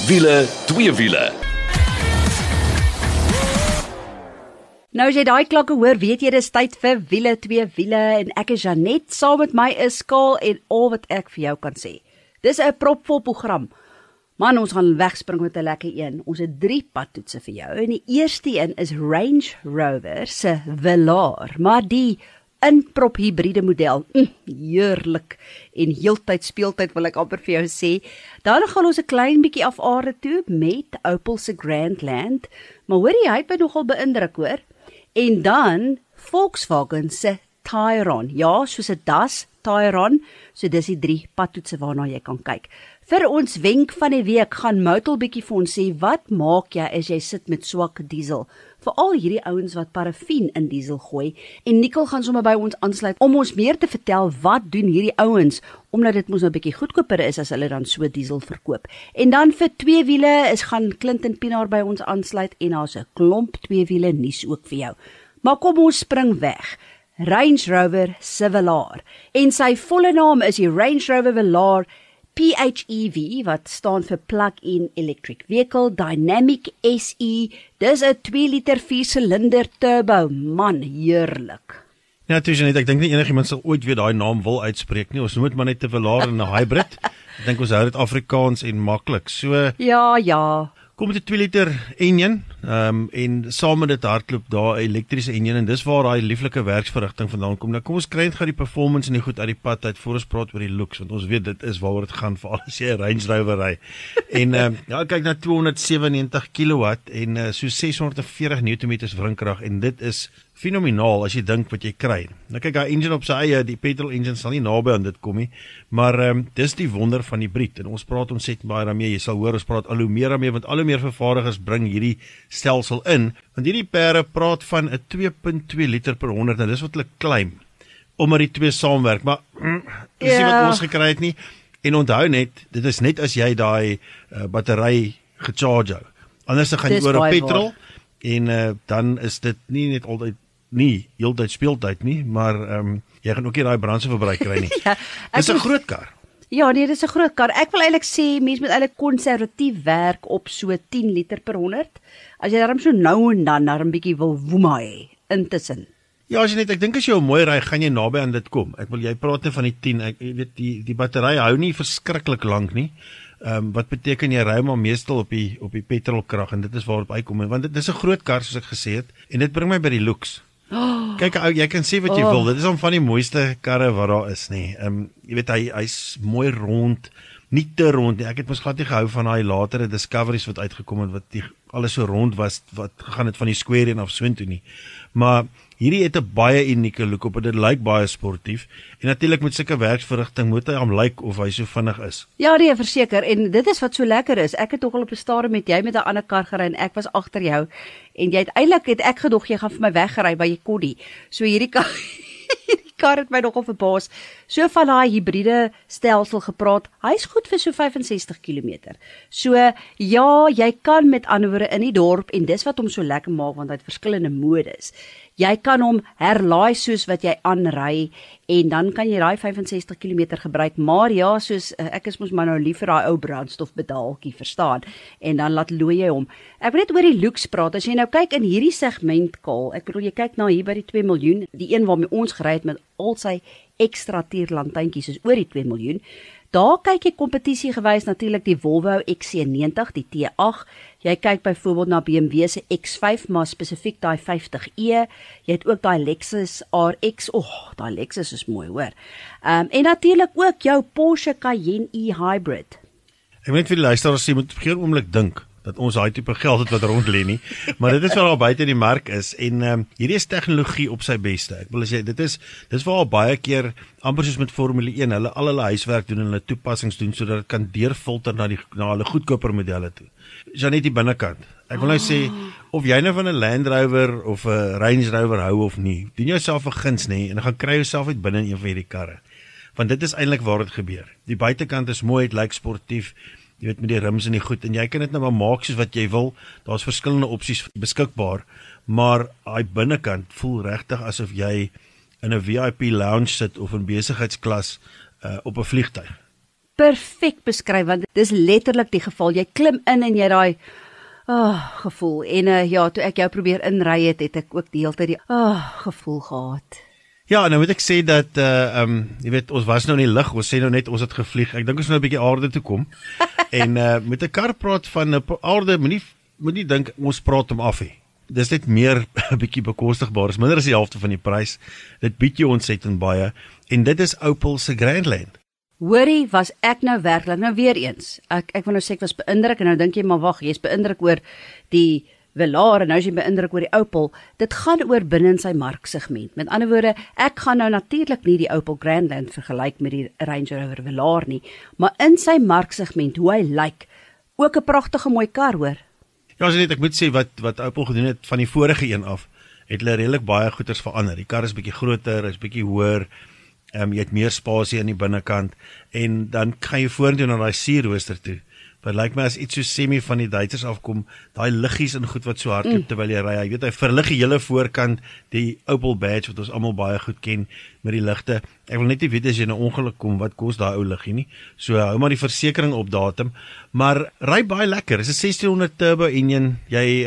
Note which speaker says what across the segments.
Speaker 1: Wiele, twee wiele.
Speaker 2: Nou as jy daai klakke hoor, weet jy dis tyd vir wiele, twee wiele en ek is Janet, saam met my is Skaal en al wat ek vir jou kan sê. Dis 'n propvol program. Man, ons gaan wegspring met 'n lekker een. Ons het 3 padtoetse vir jou en die eerste een is Range Rover se Velar, maar die inprop hybride model. Heerlik en heeltyd speeltyd wil ek amper vir jou sê. Dan gaan ons 'n klein bietjie af aarde toe met Opel se Grandland, maar hoor jy, hy het my nogal beïndruk hoor. En dan Volkswagen se Tayron, ja, soos 'n das Tayron, so dis die 3 padtoetse waarna jy kan kyk. Vir ons wenk van die week gaan Motel bietjie vir ons sê, wat maak jy as jy sit met swak diesel? Veral hierdie ouens wat parafin in diesel gooi, en Nicole gaan sommer by ons aansluit om ons meer te vertel wat doen hierdie ouens, omdat dit mos nou bietjie goedkoper is as hulle dan so diesel verkoop. En dan vir twee wiele is gaan Clinton Pinaar by ons aansluit en daar's 'n klomp twee wiele nuus ook vir jou. Maar kom ons spring weg. Range Rover se Velar, en sy volle naam is die Range Rover Velar PHEV, wat staan vir Plug-in Electric Vehicle, Dynamic SE, dis 'n 2 liter 4-silinder turbo, man, heerlik.
Speaker 3: Ja, Janet, ek dink nie enigiemand sal ooit weer daai naam wil uitspreek nie, ons noem dit maar net 'n Velar en 'n hybrid, ek dink ons hou dit Afrikaans en maklik, so...
Speaker 2: Ja.
Speaker 3: Kom met 'n 2 liter enjin, en saam met dit hardloop daar 'n elektriese enjin, en dis waar daai lieflike werksverrigting vandaan kom. Nou kom ons kry net gou die performance en die goed uit die pad uit, voor ons praat oor die looks, want ons weet dit is waaroor dit gaan, veral as jy 'n Range Rover ry. En ja, kyk na 297 kW en so 640 Nm wrinkrag, en dit is fenomenaal as jy dink wat jy kry. Nou kyk, daai engine op sy eie, die petrol engine sal nie naby aan dit kom nie, maar dis die wonder van die hybrid, en ons praat ontsettend baie daarmee, jy sal hoor, ons praat al hoe meer daarmee, want al hoe meer vervaardigers bring hierdie stelsel in, want hierdie pere praat van 'n 2.2 liter per 100, en dis wat hulle claim, omdat die twee saamwerk, maar dis nie wat ons gekry het nie, en onthou net, dit is net as jy daai battery gecharge hou, anders dan gaan jy oor op petrol, en dan is dit nie net altyd nie heeltyd speeltyd nie, maar jy gaan ook nie daai brandstofverbruik kry nie.
Speaker 2: Ja,
Speaker 3: dis 'n groot kar.
Speaker 2: Ja, nee, dis 'n groot kar. Ek wil eintlik sê, mense moet eintlik konservatief werk op so 10 liter per 100, as jy daarom so nou en dan 'n bietjie wil woema hê, intussen.
Speaker 3: Ja, as jy net, ek dink as jy mooi ry, gaan jy naby aan dit kom. Ek wil, jy praat net van die 10, ek weet, die battery hou nie verskriklik lank nie, wat beteken jy ry maar meestal op die petrolkrag, en dit is waarop hy kom, want dit is 'n groot kar, soos ek gesê het, en dit bring my by die looks. Kyk, jy kan sê wat jy wil, dit is om van die mooiste karre wat daar is, nie. Jy weet, hy's mooi rond, nie te rond nie, ek het mos glad nie gehou van daai latere Discoveries wat uitgekom het, wat alles so rond was, wat gegaan het van die square en af soontoe nie, maar hierdie het 'n baie unieke look op, en dit lyk baie sportief, en natuurlik met sulke werksverrigting moet hy lyk of hy so vinnig is.
Speaker 2: Ja, nee, verseker, en dit is wat so lekker is, ek het toch al op 'n stadium met jy met 'n ander kar gery, en ek was agter jou, en jy het ek gedog, jy gaan vir my weggery by jy koddy, so hierdie kar het my nogal verbaas, so van daai hybride stelsel gepraat, hy's goed vir so 65 km, so ja, jy kan met ander woorde in die dorp, en dis wat hom so lekker maak, want hy het verskillende modes, jy kan hom herlaai soos wat jy aanry, en dan kan jy daai 65 km gebruik, maar ja, soos, ek is mos maar nou lief vir daai ou brandstofpedaaltjie, verstaan, en dan laat looi jy hom. Ek wil net oor die looks praat, as jy nou kyk in hierdie segment, Kaal, ek bedoel, jy kyk na hier by die 2 miljoen, die een waarmee ons gery het met al sy ekstra tierlantuintjies, is oor die 2 miljoen, daar kyk jy kompetisie gewys natuurlik die Volvo XC90, die T8, jy kyk byvoorbeeld na BMW se X5, maar spesifiek daai 50e, jy het ook daai Lexus RX, daai Lexus is mooi hoor, en natuurlik ook jou Porsche Cayenne e-hybrid.
Speaker 3: Ek weet vir die luisteraars, jy moet op geen oomblik dink dat ons daai tipe geld het wat rond lê nie, maar dit is wat al buite die mark is, en hierdie is tegnologie op sy beste. Ek wil sê, dis waar al baie keer, amper soos met Formule 1, hulle al hulle huiswerk doen en hulle toepassings doen, sodat dit kan deurfilter na hulle goedkoper modelle toe. Janet, die binnekant. Ek wil nou sê, of jy nou van 'n Land Rover of 'n Range Rover hou of nie, doen jouself 'n guns nie, en gaan kry jouself uit binne in een van hierdie karre. Want dit is eintlik waar dit gebeur. Die buitekant is mooi, dit lyk sportief, jy weet, met die rims en die goed, en jy kan dit nou maar maak soos wat jy wil, daar's verskillende opsies beskikbaar, maar hy binnekant voel regtig asof jy in 'n VIP lounge sit, of in besigheidsklas op 'n vliegtuig.
Speaker 2: perfek beskryf, want dis letterlik die geval. Jy klim in en jy daai gevoel. En ja, toe ek jou probeer inry het ek ook die hele tyd die gevoel gehad.
Speaker 3: Ja, nou moet ek sê dat jy weet, ons was nou in die lug, ons sê nou net ons het gevlieg. Ek dink ons nou 'n bietjie aarde toe kom. En met 'n kar praat van aarde, moenie dink ons praat hom af hê. Dis net meer 'n bietjie bekostigbaar. Dis minder as die helfte van die prys. Dit bied jou ontsettend baie en dit is Opel se Grandland.
Speaker 2: Hoorie, was ek nou werklik, nou weer eens. Ek wil nou sê ek was beïndruk en nou dink jy maar wag, jy's beïndruk oor die Velar en nou is jy beïndruk oor die Opel. Dit gaan oor binne in sy marksegment. Met ander woorde, ek gaan nou natuurlik nie die Opel Grandland vergelyk met die Range Rover Velar nie, maar in sy marksegment, hoe hy lyk, ook 'n pragtige mooi kar hoor.
Speaker 3: Ja, as net ek moet sê wat Opel gedoen het van die vorige een af, het hulle redelik baie goeders verander. Die kar is bietjie groter, is bietjie hoër. Jy het meer spasie aan die binnekant en dan gaan jy vorentoe na daai sierrooster toe. Wat lyk my as iets so semi van die Duitsers afkom, daai liggies en goed wat so hardloop terwyl jy ry. Jy weet hy verlig die hele voorkant, die Opel badge wat ons almal baie goed ken met die ligte. Ek wil net nie weet as jy in 'n ongeluk kom, wat kos daai ou liggie nie. So hou maar die versekering op datum, maar ry baie lekker. Dis 'n 1600 turbo engine.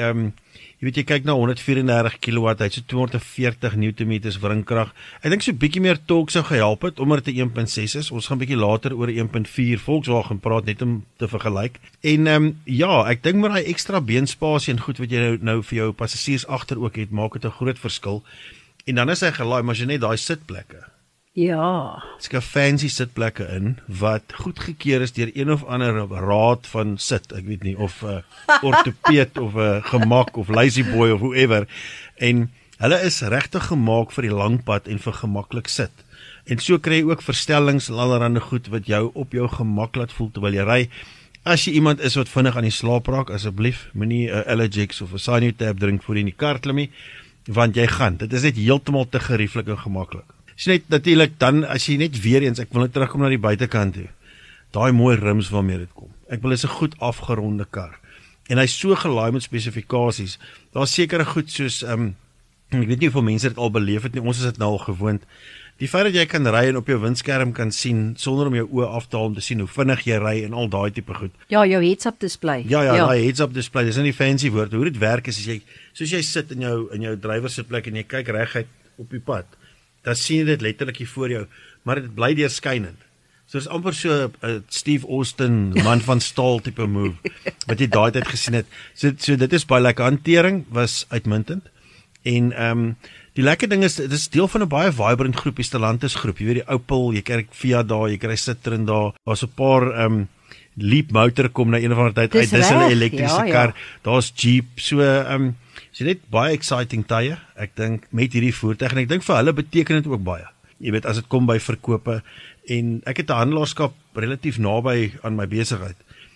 Speaker 3: Jy weet jy kyk na 134 kW, hy het so 240 Nm wringkrag. Ek dink so 'n bietjie meer torque sou gehelp het omdat dit 'n 1.6 is. Ons gaan bietjie later oor 'n 1.4 Volkswagen praat net om te vergelyk. En ja, ek dink met daai ekstra beenspasie en goed wat jy nou vir jou passasiers agter ook het, maak dit 'n groot verskil. En dan is hy gelaai, maar as jy net daai sitplekke.
Speaker 2: Ja.
Speaker 3: Dit's 'n fancy sitplekke in wat goedgekeur is deur een of ander raad van sit, ek weet nie of ortopeed of gemak of lazy boy of whoever. En hulle is regtig gemaak vir die lang pad en vir gemaklik sit. En so kry jy ook verstellings en allerlei goed wat jou op jou gemak laat voel terwyl jy ry. As jy iemand is wat vinnig aan die slaap raak, asseblief moenie 'n Allergex of 'n Sinutab drink voor jy in die kar klim nie, want jy gaan. Dit is net heeltemal te gerieflik en gemaklik. As jy net natuurlik dan as jy net weer eens, ek wil net terugkom na die buitekant toe. Daai mooi rims waarmee dit kom. Ek wil is 'n goed afgeronde kar. En hy's so gelaai met spesifikasies. Daar's sekere goed soos ek weet nie hoeveel mense dit al beleef het nie. Ons is dit nou al gewoond. Die feit dat jy kan ry en op jou windskerm kan sien sonder om jou oë af te haal om te sien hoe vinnig jy ry en al daai tipe goed.
Speaker 2: Ja, jou heads-up display.
Speaker 3: Ja, daai heads-up display, dis nie fancy woord. Hoe dit werk is as jy soos jy sit in jou drywer sitplek en jy kyk reguit op die pad, dan sien jy dit letterlik hier voor jou, maar dit bly deurskynend. So dis amper so 'n Steve Austin man van staal tipe move wat jy daai tyd gesien het. So dit is baie lekker. Hantering was uitmuntend. En die lekker ding is dit is deel van 'n baie vibrant groep, die Stellantis groep. Jy weet die Opel, jy kry Fiat daar, jy kry Citroen daar. Daar's 'n paar Leap motor kom na een of ander tyd uit. Dis 'n elektriese kar. Daar's Jeep. So so net baie exciting tye. Ek dink met hierdie voertuig en ek dink vir hulle beteken dit ook baie. Jy weet as dit kom by verkope en ek het 'n handelaarskap relatief naby aan my besigheid.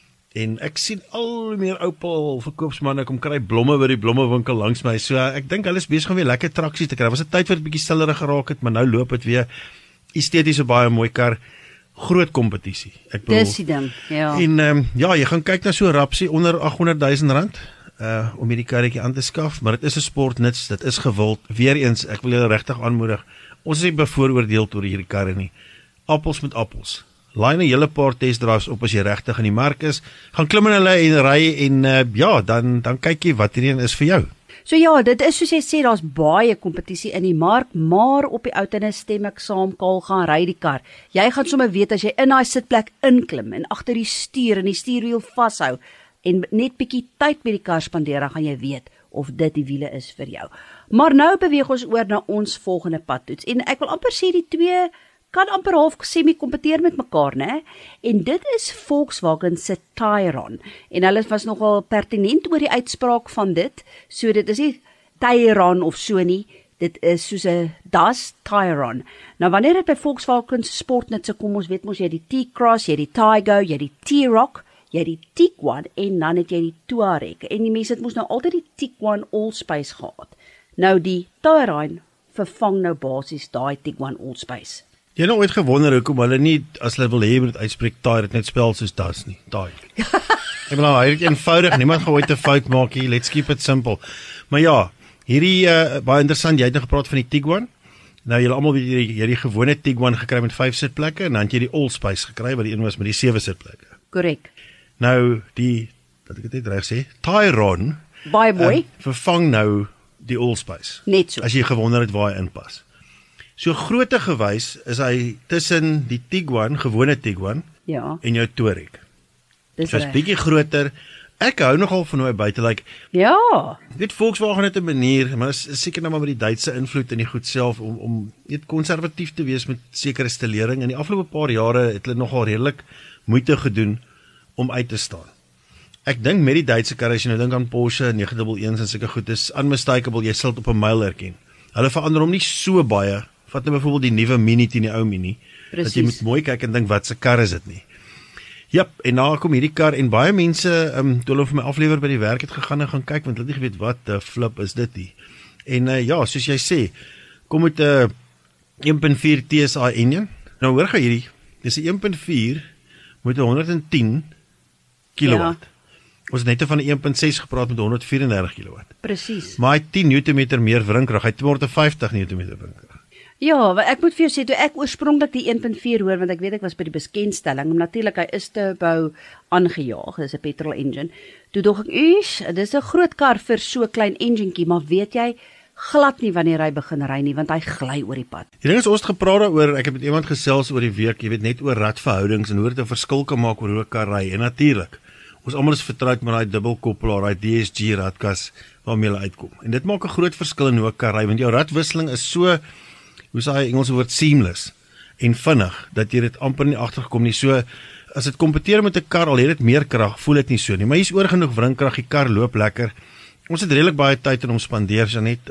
Speaker 3: En ek sien al meer Opel verkoopsmanne kom kry blomme by die blommewinkel langs my. So ek dink hulle is besig om weer lekker traksie te kry. Was 'n tyd wat dit bietjie stiller geraak het, maar nou loop dit weer. Esteties 'n baie mooi kar. Groot kompetisie. Ek bedoel.
Speaker 2: Dis die ding, ja.
Speaker 3: En ja, jy gaan kyk na so 'n rapsie onder R800,000 om hierdie karretjie aan te skaf, maar dit is 'n sportnuts, dit is gewild. Weereens, ek wil julle regtig aanmoedig. Ons is nie bevooroordeel oor hierdie karre nie. Appels met appels. Laai 'n hele paar testdrives op as jy regtig in die mark is. Gaan klim in hulle en ry en ja, dan kyk jy wat hierdie is vir jou.
Speaker 2: So ja, dit is soos jy sê, daar's baie kompetisie in die mark, maar op die outenis stem ek saam, Kaal, gaan ry die kar. Jy gaan sommer weet as jy in daai sitplek inklim en agter die stuur en die stuurwiel vashou en net bietjie tyd met die kar spandeer, dan gaan jy weet of dit die wiele is vir jou. Maar nou beweeg ons oor na ons volgende padtoets en ek wil amper sê die twee kan amper half semi-kompeteer met mekaar, né? En dit is Volkswagen se Tayron. En hulle was nogal pertinent oor die uitspraak van dit. So dit is nie Tayron of so nie. Dit is soos 'n Das Tayron. Nou wanneer dit by Volkswagen sportnutse kom, ons weet mos jy die T-Cross, jy die Taygo, jy die T-Roc, jy die Tiguan en dan het jy die Touareg. En die mense het mos nou altyd die Tiguan Allspace gehad. Nou die Tayron vervang nou basies daai Tiguan Allspace.
Speaker 3: Jy het nou ooit gewonder hoekom hulle nie, as hulle wil hê moet uitspreek Taai, dit net spel soos Das nie, Taai. Ek bedoel, hy het eenvoudig, niemand gaan ooit 'n fout maak hier, let's keep it simple. Maar ja, hierdie baie interessant, jy het nou gepraat van die Tiguan. Nou julle almal weet jy die gewone Tiguan gekry met 5 sitplekke en dan het jy die Allspice gekry wat die een was met die 7 sitplekke.
Speaker 2: Korrek.
Speaker 3: Nou dat ek dit net reg sê, Tyron
Speaker 2: Baie mooi.
Speaker 3: vervang nou die Allspice.
Speaker 2: Net so.
Speaker 3: As jy gewonder het waar hy inpas. So grootte gewys is hy tussen die Tiguan, gewone Tiguan
Speaker 2: Ja,
Speaker 3: en jou Touareg.
Speaker 2: dis
Speaker 3: So is
Speaker 2: reg.
Speaker 3: bietjie groter. Ek hou nogal van hoe hy buite lyk.
Speaker 2: Ja,
Speaker 3: Ek weet Volkswagen het 'n manier, maar is seker nou maar met die Duitse invloed in die goed self om net konservatief te wees met sekere stilering. In die afgelope paar jare het hulle nogal redelik moeite gedoen om uit te staan. Ek dink met die Duitse karre, as jy nou dink aan Porsche 911 en sulke goed, is unmistakable, jy sal dit op 'n myl herken. Hulle verander hom nie so baie. Vat nou byvoorbeeld die nuwe Mini teen die ou Mini. Dat jy moet mooi kyk en dink wat se kar is dit nie. Jep, en nou kom hierdie kar en baie mense toe hulle vir my aflewer by die werk het gegaan en gaan kyk want hulle het nie geweet wat 'n flip is dit nie. En ja, soos jy sê, kom met 'n 1.4 TSI engine. Nou hoor jy hierdie, dis 'n 1.4 met 110 kilowatt. Ons het net van 'n 1.6 gepraat met 134 kilowatt.
Speaker 2: presies.
Speaker 3: Maar hy het 10 Nm meer wrinkrag. Hy het 250 Nm wrinkrag.
Speaker 2: Ja, want ek moet vir jou sê, toe ek oorspronklik die 1.4 hoor, want ek weet ek was by die bekendstelling, natuurlik hy is te bou aangejaag, dis 'n petrol engine. Toe dog ek, dis 'n groot kar vir so 'n klein enginekie, maar weet jy, glad nie wanneer hy begin ry nie, want hy gly oor die pad.
Speaker 3: Die ding is ons het gepraat daaroor, ek het met iemand gesels oor die week, jy weet net oor radverhoudings en hoe dit 'n verskil kan maak oor hoe 'n kar ry. En natuurlik, ons almal is vertroud met daai dubbelkoppelaar, daai DSG radkas waarmee hulle uitkom. En dit maak 'n groot verskil in hoe 'n kar ry, want jou radwisseling is so, hoe sê hy Engelse woord, seamless en vinnig dat jy dit amper nie agtergekom nie. So as dit kompeteer met 'n kar, al het dit meer krag, voel dit nie so nie, maar hier's oor genoeg wrinkrag, die kar loop lekker. Ons het redelik baie tyd in hom spandeer, so net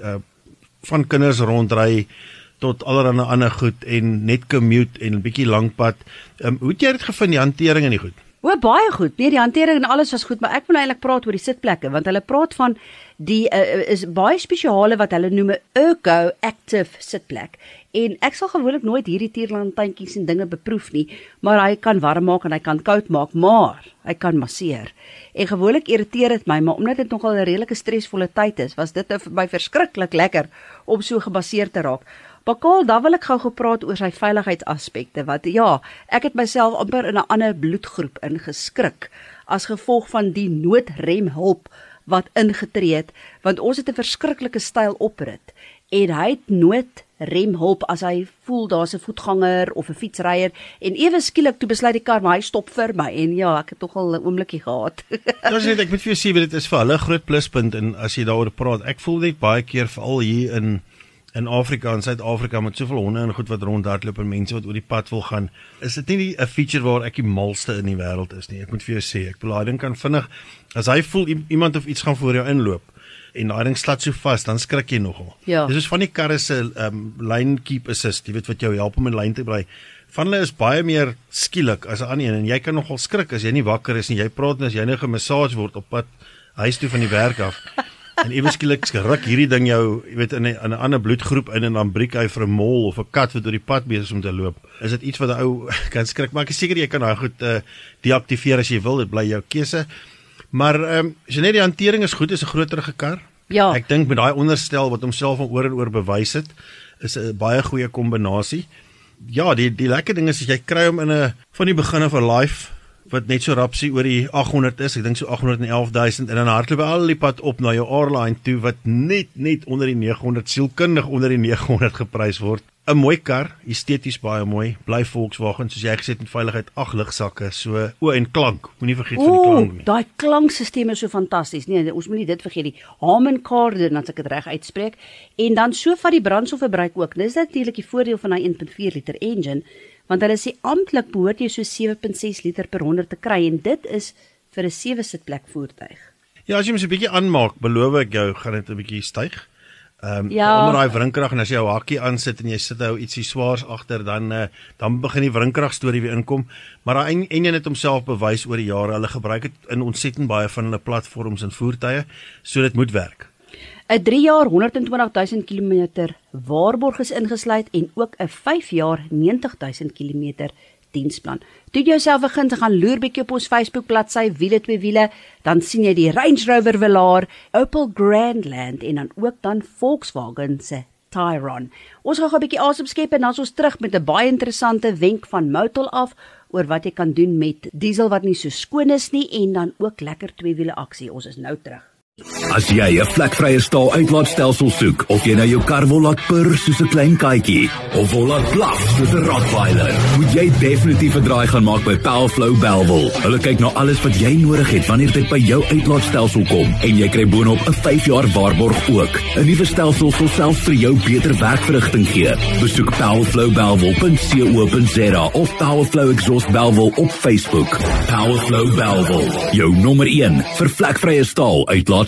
Speaker 3: van kinders rondry tot allerlei ander goed en net commute en 'n bietjie lank pad. Hoe het jy dit gevind, die hantering en die goed?
Speaker 2: O, baie goed. Nee, die hantering en alles was goed, maar ek wil eintlik praat oor die sitplekke, want hulle praat van die is baie spesiale wat hulle noem 'n Ergo Active sitplek. En ek sal gewoonlik nooit hierdie tierlantjies en dinge beproef nie, maar hy kan warm maak en hy kan koud maak, maar hy kan masseer. En gewoonlik irriteer dit my, maar omdat dit nogal 'n redelike stresvolle tyd is, was dit vir my verskriklik lekker om so gebaseer te raak. Bakal, dan wil ek gou gepraat oor sy veiligheidsaspekte, wat ja, ek het myself amper in 'n ander bloedgroep ingeskrik as gevolg van die noodremhulp wat ingetree het, want ons het 'n verskriklike styl oprit en hy het noodremhulp as hy voel daar's 'n voetganger of 'n fietsryer en ewe skielik toe besluit die kar maar hy stop vir my en ja, ek het tog al 'n oombliekie gehad.
Speaker 3: Dis net ek moet vir jou sê dit is vir hulle 'n groot pluspunt en as jy daaroor praat, ek voel net baie keer veral hier in Afrika en Suid-Afrika met soveel honde en goed wat rondhardloop en mense wat oor die pad wil gaan, is dit nie 'n feature waar ek die malste in die wêreld is nie. Ek moet vir jou sê, ek bedoel daai ding kan vinnig, as hy voel iemand of iets gaan voor jou inloop en daai ding slat so vas, dan skrik jy nogal.
Speaker 2: Ja.
Speaker 3: Dis soos van die karre se lane keep assist, jy weet wat jou help om in lyn te bly. Van hulle is baie meer skielik as 'n ander een en jy kan nogal skrik as jy nie wakker is en jy praat en as jy nou gemassage word op pad huis toe van die werk af. En ewe skielik ruk hierdie ding jou, jy weet, in 'n ander bloedgroep in en dan breek hy vir 'n mol of 'n kat wat oor die pad besig is om te loop. Is dit iets wat 'n ou kan skrik, maar ek is seker jy kan daai goed deaktiveer as jy wil, dit bly jou keuse. Maar as jy net die hantering is goed, is 'n groterige kar.
Speaker 2: Ja.
Speaker 3: Ek dink met daai onderstel wat homself van oor en oor bewys het, is 'n baie goeie kombinasie. Ja, die lekker ding is as jy kry hom in 'n van die begin af 'n life wat net so rapsie oor die 800 is, ek dink so 811,000 en dan hardloop hy al die pad op na jou R-line toe wat net onder die 900, sielkundig onder die 900 geprys word. 'n Mooi kar, esteties baie mooi, bly Volkswagen, soos jy gesê het met veiligheid, 8 ligsakke, so en klank, moenie vergeet van die klank nie.
Speaker 2: Daai klankstelsel is so fantasties. Nee, ons moenie dit vergeet nie. Harman Kardon, as ek dit reg uitspreek, en dan so van die brandstofverbruik ook. Dis natuurlik die voordeel van daai 1.4 liter engine, want hulle sê amptelik behoort jy so 7.6 liter per 100 te kry en dit is vir 'n 7 sitplek voertuig.
Speaker 3: Ja, as jy hom so 'n bietjie aanmaak, beloof ek jou, gaan dit 'n bietjie styg.
Speaker 2: Ja.
Speaker 3: Onder daai wrinkrag en as jy jou hakkie aansit en jy sit nou ietsie swaars agter, dan begin die wrinkrag storie weer inkom. Maar daai engine het homself bewys oor die jare. Hulle gebruik dit in ontsettend baie van hulle platforms en voertuie, so dit moet werk.
Speaker 2: 'n 3 jaar 120.000 km waarborg is ingesluit en ook 'n 5 jaar 90.000 km diensplan. Toe jy jouself begin te gaan loer bietjie op ons Facebook bladsy Wiele twee wiele, dan sien jy die Range Rover Velar, Opel Grandland en dan ook dan Volkswagen se Tyron. Ons gaan 'n bietjie asem skep en dan is ons terug met 'n baie interessante wenk van Motul af oor wat jy kan doen met diesel wat nie so skoon is nie en dan ook lekker tweewiele aksie. Ons is nou terug.
Speaker 1: As jy 'n vlekvrye staal uitlaatstelsel soek, of jy nou jou kar wil laat purr soos 'n klein katjie, of wil laat blaf soos 'n Rottweiler, moet jy definitief 'n draai gaan maak by Powerflow Bellville. Hulle kyk na alles wat jy nodig het wanneer dit by jou uitlaatstelsel kom, en jy kry boonop 'n 5 jaar waarborg ook. 'n Nuwe stelsel sal selfs vir jou beter werkverrigting gee. Besoek powerflowbellville.co.za of Powerflow Exhaust Bellville op Facebook. Powerflow Bellville, jou nommer 1 vir vlekvrye staal uitlaatstelsels.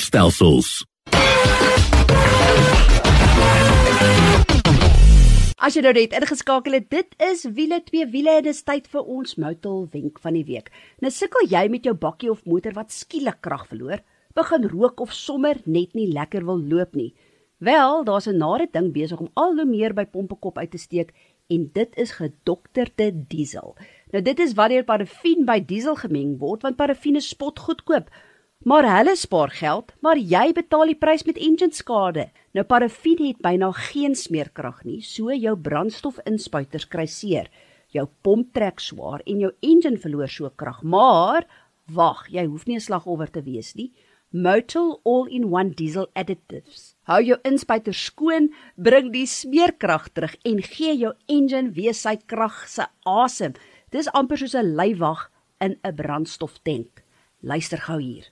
Speaker 2: As jy nou net ingeskakel het, dit is wiele, twee wiele en dis tyd vir ons Motul wenk van die week. Nou sukkel jy met jou bakkie of motor wat skielik krag verloor, begin rook of sommer net nie lekker wil loop nie. Wel, daar's 'n nare ding besig om al hoe meer by pompekop uit te steek en dit is gedokterde diesel. Nou dit is wanneer parafien by diesel gemeng word, want parafien is spotgoedkoop. Maar hulle spaar geld, maar jy betaal die prys met engine skade. Nou parafien het byna geen smeerkrag nie, so jou brandstofinspuiters kry seer. Jou pomp trek swaar en jou engine verloor so krag. Maar wag, jy hoef nie 'n slagoffer te wees nie. Motul All-in-One Diesel Additives hou jou inspuiter skoon, bring die smeerkrag terug en gee jou engine weer sy krag se asem. Dis amper soos 'n leiwag in 'n brandstoftank. Luister gou hier.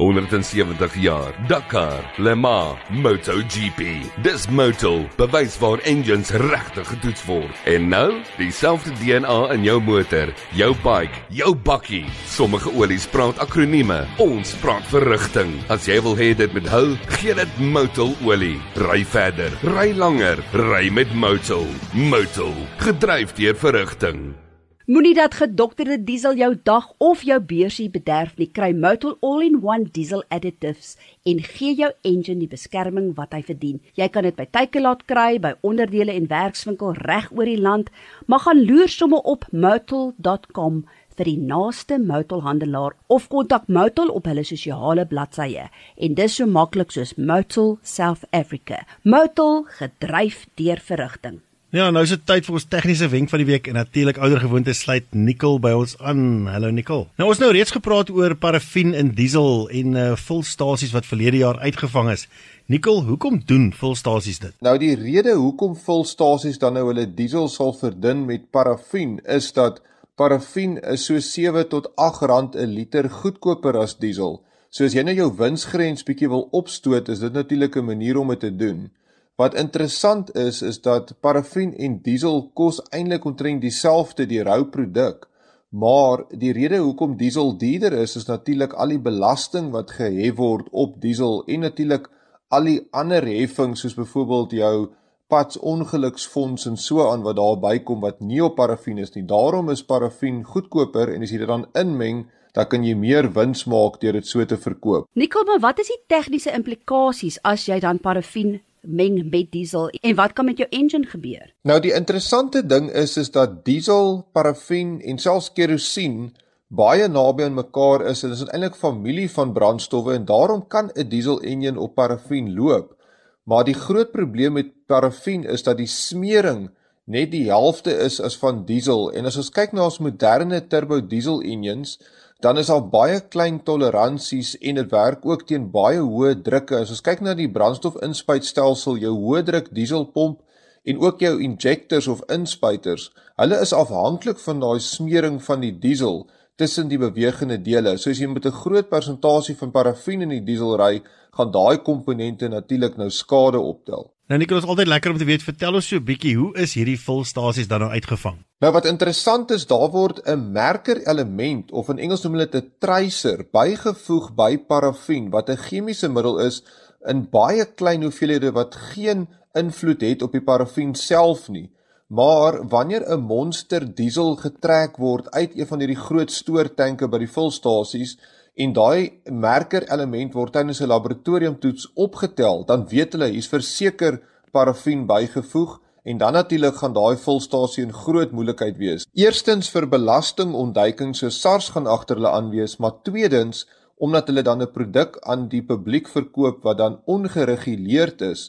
Speaker 4: 170 jaar, Dakar, Le Mans, MotoGP. Dis Motul, bewys waar engines regtig getoets word. En nou, dieselfde DNA in jou motor, jou bike, jou bakkie. Sommige olies praat akronieme, ons praat verrigting. As jy wil hê dit moet hou, gee dit Motul olie. Ry verder, ry langer, ry met Motul. Motul, gedryf deur verrigting.
Speaker 2: Moenie dat gedokterde diesel jou dag of jou beursie bederf nie. Kry Motul All-in-One Diesel Additives en gee jou engine die beskerming wat hy verdien. Jy kan dit by Takealot kry, by onderdele en werkswinkel reg oor die land, maar gaan loer sommer op motul.com vir die naaste Motul handelaar of kontak Motul op hulle sosiale bladsye. En dis so maklik soos Motul South Africa. Motul, gedryf deur verrigting.
Speaker 3: Ja, nou is dit tyd vir ons tegniese wenk van die week en natuurlik oudergewoonte sluit Nicole by ons aan. Hallo Nicole. Nou ons nou reeds gepraat oor parafien in diesel en vulstasies wat verlede jaar uitgevang is. Nicole, hoekom doen vulstasies dit?
Speaker 5: Nou die rede hoekom vulstasies dan nou hulle diesel sal verdun met parafien is dat parafien is so 7 tot 8 rand 'n liter goedkoper as diesel. So as jy nou jou winsgrens bietjie wil opstoot, is dit natuurlik 'n manier om dit te doen. Wat interessant is dat parafien en diesel kos eintlik omtrent dieselfde die rou produk, maar die rede hoekom diesel duurder is natuurlik al die belasting wat gehef word op diesel en natuurlik al die ander heffings soos byvoorbeeld jou padsongeluksfonds en so aan wat daarby kom wat nie op parafien is nie. Daarom is parafien goedkoper en as jy dit dan inmeng, dan kan jy meer wins maak deur dit so te verkoop.
Speaker 2: Nicole, maar wat is die tegniese implikasies as jy dan parafien meng met diesel en wat kan met jou engine gebeur?
Speaker 5: Nou die interessante ding is dat diesel, parafien en selfs kerosien baie naby aan mekaar is en dit is eintlik familie van brandstowwe en daarom kan 'n diesel engine op parafien loop. Maar die groot probleem met parafien is dat die smering net die helfte is as van diesel en as ons kyk na ons moderne turbo diesel engines, dan is daar baie klein toleransies en dit werk ook teen baie hoë drukke. As ons kyk na die brandstofinspuitstelsel, jou hoë druk dieselpomp en ook jou injectors of inspuiters, hulle is afhanklik van daai smering van die diesel tussen die bewegende dele. So as jy met 'n groot persentasie van parafien in die diesel ry, gaan daai komponente natuurlik nou skade optel.
Speaker 3: Nou Nicole, is altyd lekker om te weet, vertel ons so 'n bietjie, hoe is hierdie vulstasies dan nou uitgevang?
Speaker 5: Nou wat interessant is, daar word 'n merker element of in Engels noem hulle dit 'n tracer bygevoeg by parafien wat 'n chemiese middel is in baie klein hoeveelhede wat geen invloed het op die parafien self nie. Maar wanneer 'n monster diesel getrek word uit een van hierdie groot stoortanke by die vulstasies en daai merker element word tydens 'n laboratoriumtoets opgetel, dan weet hulle hier's verseker parafien bygevoeg en dan natuurlik gaan daai vulstasie 'n groot moeilikheid wees. Eerstens vir belastingontduiking, so SARS gaan agter hulle aan wees, maar tweedens omdat hulle dan 'n produk aan die publiek verkoop wat dan ongereguleerd is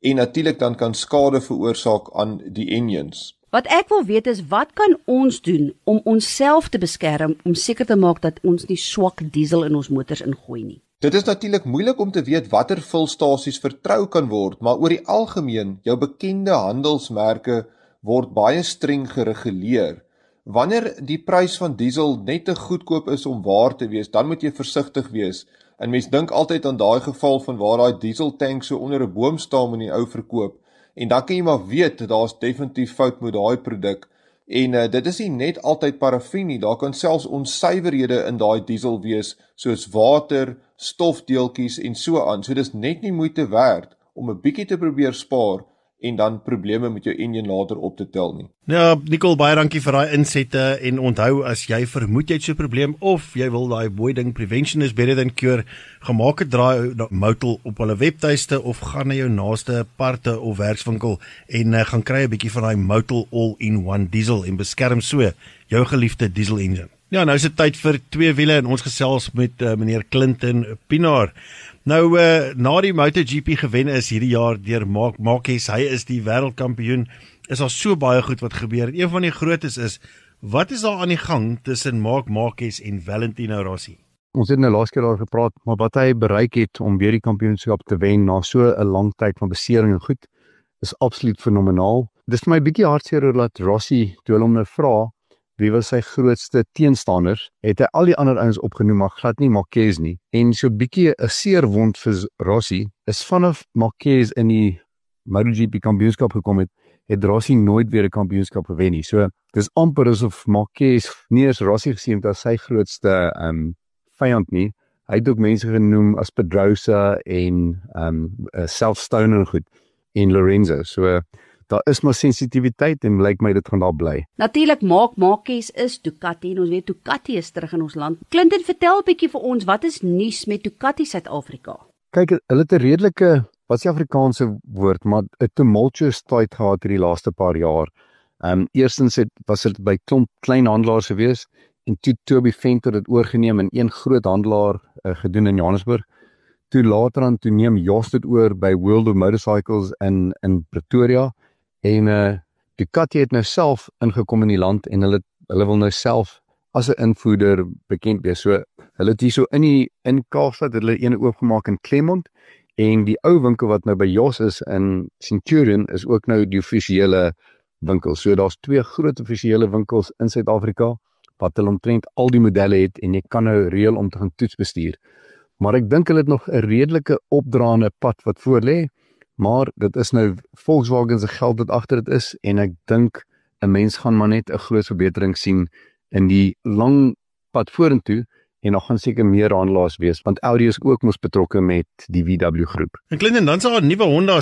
Speaker 5: en natuurlik dan kan skade veroorsaak aan die engines.
Speaker 2: Wat ek wil weet is, wat kan ons doen om onsself te beskerm, om seker te maak dat ons nie swak diesel in ons motors ingooi nie?
Speaker 5: Dit is natuurlik moeilik om te weet watter vulstasies vertrou kan word, maar oor die algemeen, jou bekende handelsmerke word baie streng gereguleer. Wanneer die prys van diesel net te goedkoop is om waar te wees, dan moet jy versigtig wees. En mens dink altyd aan daai geval van waar daai dieseltank so onder 'n boom staan in die ou verkoop. En dan kan jy maar weet, daar's definitief fout met daai produk. En dit is nie net altyd parafin nie, daar kan selfs onsuiverhede in daai diesel wees, soos water, stofdeeltjies en so aan. So dis net nie moeite werd om 'n bietjie te probeer spaar en dan probleme met jou engine later op te tel nie.
Speaker 3: Ja, Nicole, baie dankie vir daai insette en onthou, as jy vermoed jy het so 'n probleem of jy wil daai mooi ding prevention is better than cure, gemaak 'n draai na Motul op hulle webtuiste of gaan na jou naaste parte of werkswinkel en gaan kry 'n bietjie van daai Motul all-in-one diesel en beskerm so jou geliefde diesel engine. Ja, nou is dit tyd vir twee wiele en ons gesels met meneer Clinton Pinaar. Nou, na die MotoGP gewen is hierdie jaar deur Marc Marquez, hy is die wêreldkampioen, is al so baie goed wat gebeur. Een van die grootes is, wat is daar aan die gang tussen Marc Marquez en Valentino Rossi?
Speaker 6: Ons het nou laas keer daar gepraat, maar wat hy bereik het om weer die kampioenskap te wen na so 'n lang tyd van besering en goed, is absoluut fenomenaal. Dis vir my bietjie hartseer dat Rossi, toe hulle hom nou vra, wie was sy grootste teenstanders, het hy al die ander ouens opgenoem, maar glad nie Marquez nie. En so bietjie 'n seerwond vir Rossi, is vanaf Marquez in die MotoGP kampioenskap gekom het Rossi nooit weer 'n kampioenskap gewen nie. So, dis amper asof Marquez nie eens Rossi gesien het as sy grootste vyand nie. Hy het ook mense genoem as Pedrosa en Self-Stone en goed, en Lorenzo. So, daar is maar sensitiwiteit en lyk my dit gaan daar bly.
Speaker 2: Natuurlik, Marc Marquez is Ducati en ons weet Ducati is terug in ons land. Clinton, vertel 'n bietjie vir ons, wat is nuus met Ducati Suid-Afrika?
Speaker 6: Kyk, hulle het 'n redelike, wat is die Afrikaanse woord, maar 'n tumultuous tyd gehad hierdie laaste paar jaar. Eerstens was dit by klomp klein handelaars gewees en toe Toby Venter dit oorgeneem en een groot handelaar gedoen in Johannesburg. Toe later aan toe neem Jos dit oor by World of Motorcycles in Pretoria. En Ducati het nou self ingekom in die land en hulle wil nou self as 'n invoerder bekend wees. So hulle het hier so in Kaapstad hulle een oopgemaak in Claremont en die ou winkel wat nou by Jos is in Centurion is ook nou die offisiële winkel. So daar's twee groot offisiële winkels in Suid-Afrika wat hulle omtrent al die modelle het en jy kan nou reël om te gaan toets bestuur. Maar ek dink hulle het nog 'n redelike opdraande pad wat voor lê. Maar dit is nou Volkswagen se geld wat agter dit is en ek dink 'n mens gaan maar net 'n groot verbetering sien in die lang pad vorentoe en dan gaan seker meer handelaars wees want Audi is ook mos betrokke met die VW groep.
Speaker 3: En Clinton, dan is daar 'n nuwe Honda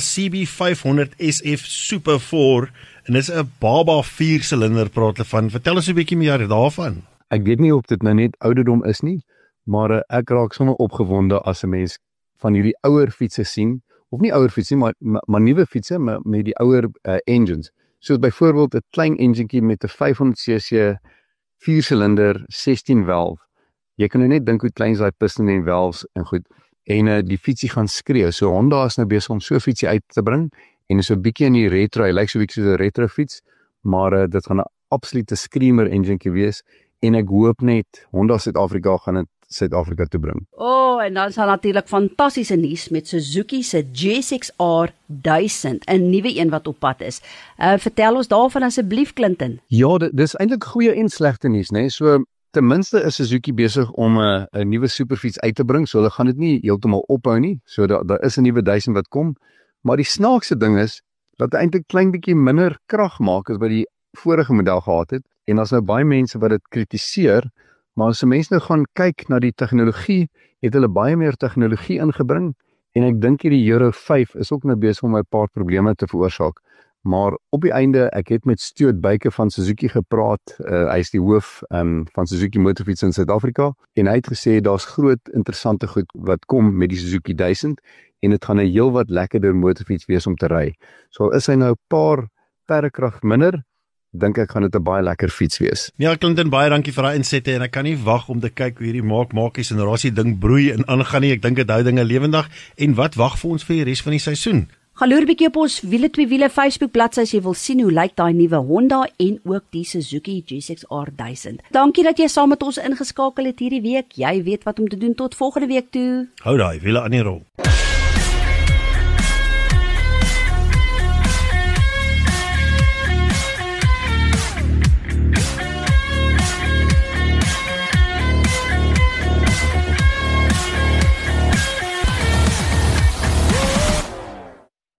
Speaker 3: CB500 SF Super 4 en dis 'n baba 4-silinder praat hulle van. Vertel ons 'n bietjie meer daarvan.
Speaker 6: Ek weet nie of dit nou net ouderdom is nie, maar ek raak sommer opgewonde as 'n mens van hierdie ouer fietses sien. Of nie ouer fietsie, maar nuwe fietsse met die ouer engines. Soos byvoorbeeld 'n klein enjinkie met 'n 500cc 4-silinder 16 valve. Jy kan nou net dink hoe klein is daai piston en valves en goed. En die fietsie gaan skree. So Honda is nou besig om so 'n fietsie uit te bring en is so 'n bietjie in die retro. Hy lyk so 'n bietjie soos 'n retro fiets, maar dit gaan 'n absolute screamer enjinkie wees en ek hoop net Honda Suid-Afrika gaan dit Suid-Afrika toe bring.
Speaker 2: En dan is daar natuurlik fantastiese nuus met Suzuki se GSX-R 1000, 'n nuwe een wat op pad is. Vertel ons daarvan asseblief, Clinton.
Speaker 6: Ja, dis eintlik goeie en slegte nuus, né? So ten minste is Suzuki besig om 'n nuwe superfiets uit te bring, so hulle gaan dit nie heeltemal ophou nie. So daar is 'n nuwe 1000 wat kom, maar die snaakse ding is dat hy eintlik klein bietjie minder krag maak as wat die vorige model gehad het. En daar's nou baie mense wat dit kritiseer. Maar as mense nou gaan kyk na die tegnologie, het hulle baie meer tegnologie ingebring en ek dink hierdie Euro 5 is ook nou besig om 'n paar probleme te veroorsaak. Maar op die einde, ek het met Stuart Baker van Suzuki gepraat, hy is die hoof van Suzuki motorfiets in Suid-Afrika en hy het gesê daar's groot interessante goed wat kom met die Suzuki 1000 en dit gaan 'n heelwat lekkerder motorfiets wees om te ry. So is hy nou 'n paar perdekrag minder, dink ek gaan dit 'n baie lekker fiets wees.
Speaker 3: Ja, Clinton, baie dankie vir daai insette en ek kan nie wag om te kyk hoe hierdie Marc Marquez en Rossi ding broei en aangaan nie. Ek dink dit hou dinge lewendig. En wat wag vir ons vir die res van die seisoen?
Speaker 2: Gaan loer bietjie op ons Wiele 2 Wiele Facebook bladsy as jy wil sien hoe lyk daai nuwe Honda en ook die Suzuki GSX-R 1000. Dankie dat jy saam met ons ingeskakel het hierdie week. Jy weet wat om te doen tot volgende week toe.
Speaker 3: Hou daai wiele aan die rol.